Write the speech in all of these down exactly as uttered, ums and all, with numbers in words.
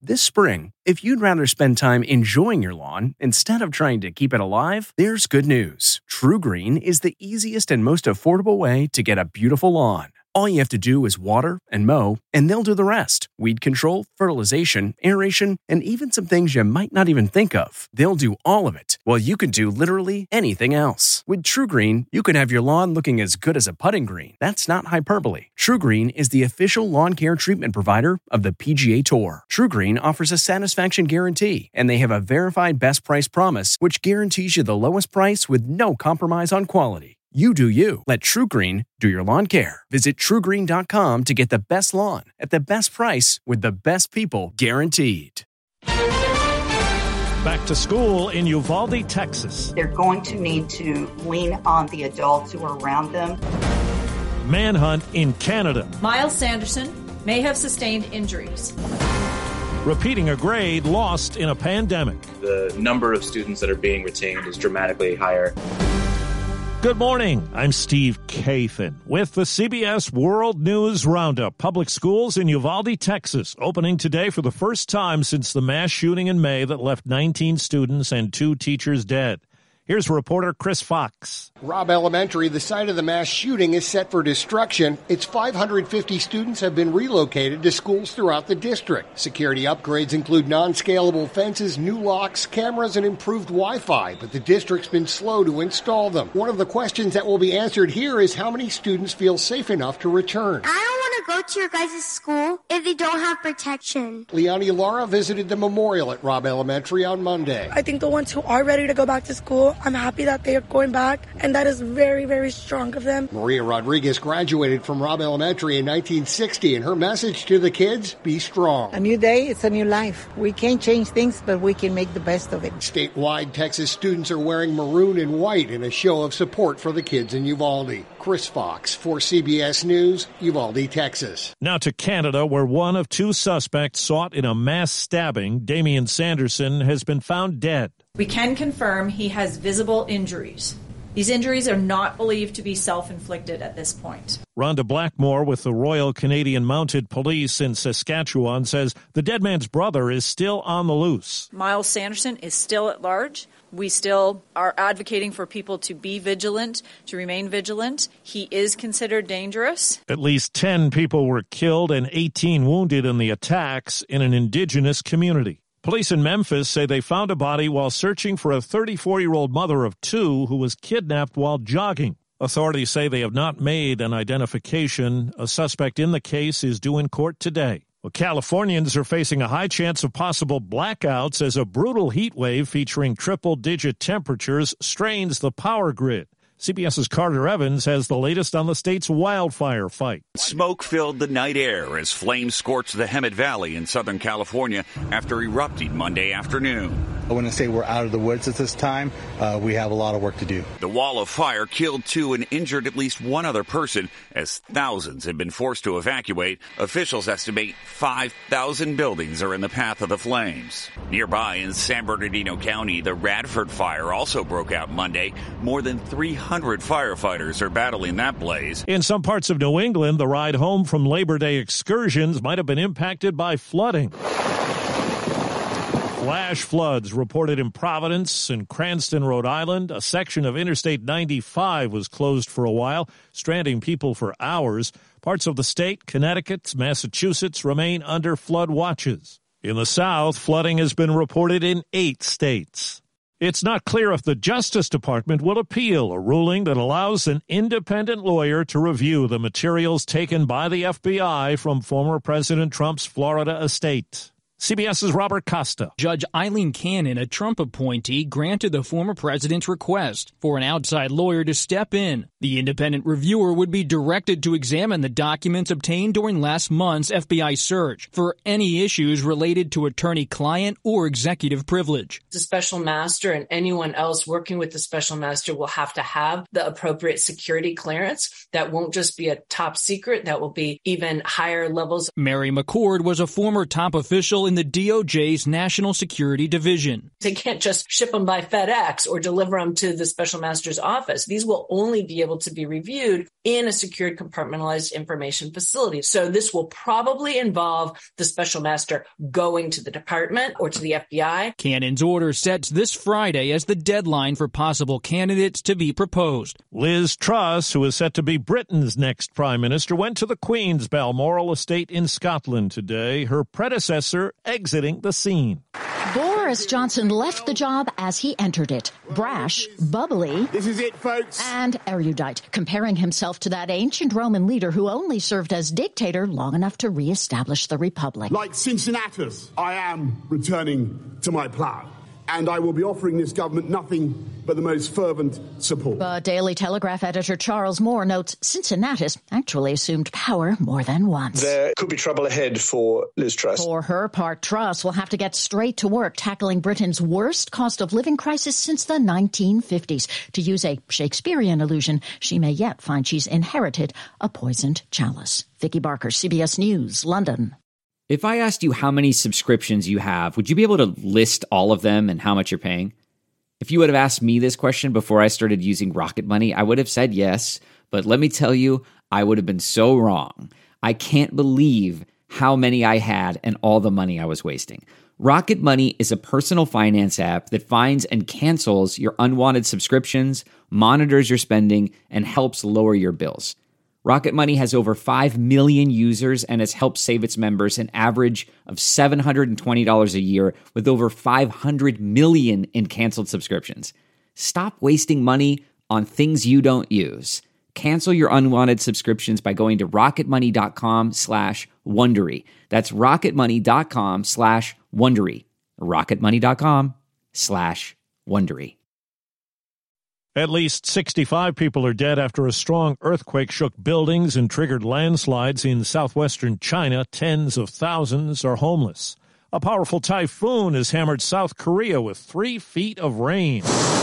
This spring, if you'd rather spend time enjoying your lawn instead of trying to keep it alive, there's good news. TruGreen is the easiest and most affordable way to get a beautiful lawn. All you have to do is water and mow, and they'll do the rest. Weed control, fertilization, aeration, and even some things you might not even think of. They'll do all of it, while you can do literally anything else. With TruGreen, you can have your lawn looking as good as a putting green. That's not hyperbole. TruGreen is the official lawn care treatment provider of the P G A Tour. TruGreen offers a satisfaction guarantee, and they have a verified best price promise, which guarantees you the lowest price with no compromise on quality. You do you. Let TruGreen do your lawn care. Visit True Green dot com to get the best lawn at the best price with the best people guaranteed. Back to school in Uvalde, Texas. They're going to need to lean on the adults who are around them. Manhunt in Canada. Miles Sanderson may have sustained injuries. Repeating a grade lost in a pandemic. The number of students that are being retained is dramatically higher. Good morning. I'm Steve Kathan with the C B S World News Roundup. Public schools in Uvalde, Texas, opening today for the first time since the mass shooting in May that left nineteen students and two teachers dead. Here's reporter Chris Fox. Robb Elementary, the site of the mass shooting, is set for destruction. Its five hundred fifty students have been relocated to schools throughout the district. Security upgrades include non-scalable fences, new locks, cameras, and improved Wi-Fi, but the district's been slow to install them. One of the questions that will be answered here is how many students feel safe enough to return. I don't want to go to your guys' school if they don't have protection. Liani Lara visited the memorial at Robb Elementary on Monday. I think the ones who are ready to go back to school, I'm happy that they are going back, and that is very, very strong of them. Maria Rodriguez graduated from Robb Elementary in nineteen sixty, and her message to the kids, be strong. A new day, it's a new life. We can't change things, but we can make the best of it. Statewide, Texas students are wearing maroon and white in a show of support for the kids in Uvalde. Chris Fox for C B S News, Uvalde, Texas. Now to Canada, where one of two suspects sought in a mass stabbing, Damian Sanderson, has been found dead. We can confirm he has visible injuries. These injuries are not believed to be self-inflicted at this point. Rhonda Blackmore with the Royal Canadian Mounted Police in Saskatchewan says the dead man's brother is still on the loose. Miles Sanderson is still at large. We still are advocating for people to be vigilant, to remain vigilant. He is considered dangerous. At least ten people were killed and eighteen wounded in the attacks in an indigenous community. Police in Memphis say they found a body while searching for a thirty-four-year-old mother of two who was kidnapped while jogging. Authorities say they have not made an identification. A suspect in the case is due in court today. Well, Californians are facing a high chance of possible blackouts as a brutal heat wave featuring triple-digit temperatures strains the power grid. CBS's Carter Evans has the latest on the state's wildfire fight. Smoke filled the night air as flames scorched the Hemet Valley in Southern California after erupting Monday afternoon. I wouldn't say we're out of the woods at this time. Uh, we have a lot of work to do. The wall of fire killed two and injured at least one other person as thousands have been forced to evacuate. Officials estimate five thousand buildings are in the path of the flames. Nearby in San Bernardino County, the Radford fire also broke out Monday. More than three hundred firefighters are battling that blaze. In some parts of New England, the ride home from Labor Day excursions might have been impacted by flooding. Flash floods reported in Providence and Cranston, Rhode Island. A section of Interstate ninety-five was closed for a while, stranding people for hours. Parts of the state, Connecticut, Massachusetts, remain under flood watches. In the South, flooding has been reported in eight states. It's not clear if the Justice Department will appeal a ruling that allows an independent lawyer to review the materials taken by the F B I from former President Trump's Florida estate. CBS's Robert Costa. Judge Eileen Cannon, a Trump appointee, granted the former president's request for an outside lawyer to step in. The independent reviewer would be directed to examine the documents obtained during last month's F B I search for any issues related to attorney-client or executive privilege. The special master and anyone else working with the special master will have to have the appropriate security clearance. That won't just be a top secret. That will be even higher levels. Mary McCord was a former top official in the D O J's National Security Division. They can't just ship them by FedEx or deliver them to the special master's office. These will only be able to be reviewed in a secured compartmentalized information facility. So this will probably involve the special master going to the department or to the F B I. Cannon's order sets this Friday as the deadline for possible candidates to be proposed. Liz Truss, who is set to be Britain's next prime minister, went to the Queen's Balmoral estate in Scotland today, her predecessor exiting the scene. Boris Johnson left the job as he entered it. Brash, bubbly. This is it, folks. And erudite, comparing himself to that ancient Roman leader who only served as dictator long enough to reestablish the republic. Like Cincinnatus, I am returning to my plough. And I will be offering this government nothing but the most fervent support. But Daily Telegraph editor Charles Moore notes Cincinnatus actually assumed power more than once. There could be trouble ahead for Liz Truss. For her part, Truss will have to get straight to work tackling Britain's worst cost of living crisis since the nineteen fifties. To use a Shakespearean allusion, she may yet find she's inherited a poisoned chalice. Vicky Barker, C B S News, London. If I asked you how many subscriptions you have, would you be able to list all of them and how much you're paying? If you would have asked me this question before I started using Rocket Money, I would have said yes. But let me tell you, I would have been so wrong. I can't believe how many I had and all the money I was wasting. Rocket Money is a personal finance app that finds and cancels your unwanted subscriptions, monitors your spending, and helps lower your bills. Rocket Money has over five million users and has helped save its members an average of seven hundred twenty dollars a year with over five hundred million in canceled subscriptions. Stop wasting money on things you don't use. Cancel your unwanted subscriptions by going to rocketmoney.com slash Wondery. That's rocketmoney.com slash Wondery. rocketmoney.com slash Wondery. At least sixty-five people are dead after a strong earthquake shook buildings and triggered landslides in southwestern China. Tens of thousands are homeless. A powerful typhoon has hammered South Korea with three feet of rain.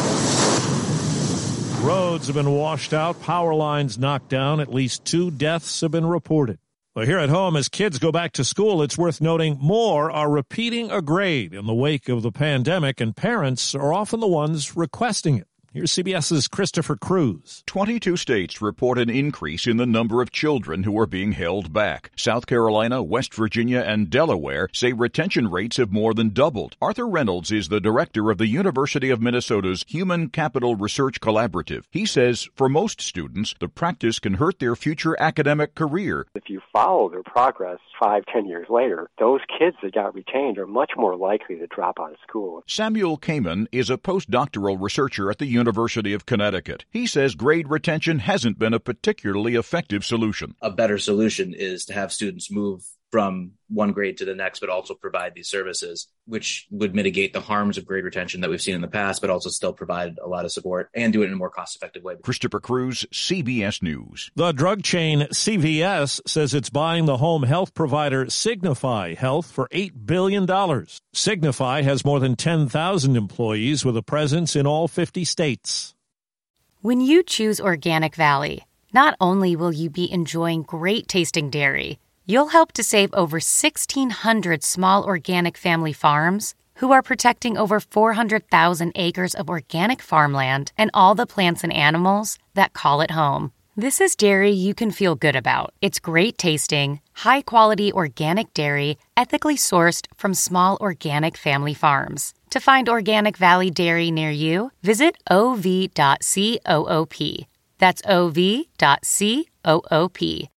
Roads have been washed out, power lines knocked down. At least two deaths have been reported. Well, here at home, as kids go back to school, it's worth noting more are repeating a grade in the wake of the pandemic, and parents are often the ones requesting it. Here's CBS's Christopher Cruz. twenty-two states report an increase in the number of children who are being held back. South Carolina, West Virginia, and Delaware say retention rates have more than doubled. Arthur Reynolds is the director of the University of Minnesota's Human Capital Research Collaborative. He says for most students, the practice can hurt their future academic career. If you follow their progress five, ten years later, those kids that got retained are much more likely to drop out of school. Samuel Kamen is a postdoctoral researcher at the University University of Connecticut. He says grade retention hasn't been a particularly effective solution. A better solution is to have students move from one grade to the next, but also provide these services, which would mitigate the harms of grade retention that we've seen in the past, but also still provide a lot of support and do it in a more cost-effective way. Christopher Cruz, C B S News. The drug chain C V S says it's buying the home health provider Signify Health for eight billion dollars. Signify has more than ten thousand employees with a presence in all fifty states. When you choose Organic Valley, not only will you be enjoying great-tasting dairy, you'll help to save over sixteen hundred small organic family farms who are protecting over four hundred thousand acres of organic farmland and all the plants and animals that call it home. This is dairy you can feel good about. It's great tasting, high-quality organic dairy, ethically sourced from small organic family farms. To find Organic Valley Dairy near you, visit o v dot coop. That's o v dot coop.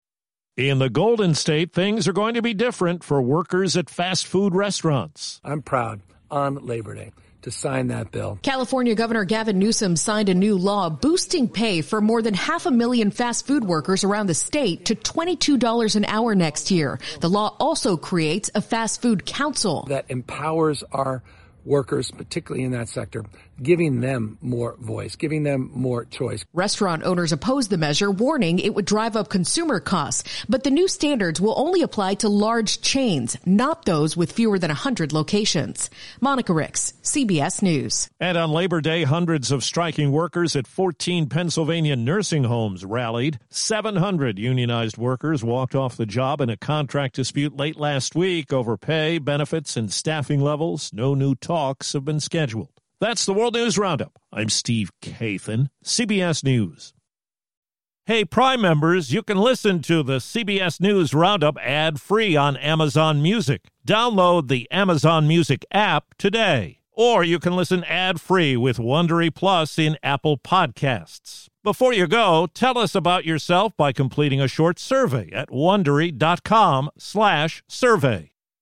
In the Golden State, things are going to be different for workers at fast food restaurants. I'm proud on Labor Day to sign that bill. California Governor Gavin Newsom signed a new law boosting pay for more than half a million fast food workers around the state to twenty-two dollars an hour next year. The law also creates a fast food council that empowers our workers, particularly in that sector, giving them more voice, giving them more choice. Restaurant owners opposed the measure, warning it would drive up consumer costs. But the new standards will only apply to large chains, not those with fewer than one hundred locations. Monica Ricks, C B S News. And on Labor Day, hundreds of striking workers at fourteen Pennsylvania nursing homes rallied. seven hundred unionized workers walked off the job in a contract dispute late last week over pay, benefits, and staffing levels. No new talks have been scheduled. That's the World News Roundup. I'm Steve Kathan, C B S News. Hey, Prime members, you can listen to the C B S News Roundup ad-free on Amazon Music. Download the Amazon Music app today. Or you can listen ad-free with Wondery Plus in Apple Podcasts. Before you go, tell us about yourself by completing a short survey at Wondery dot com slash survey.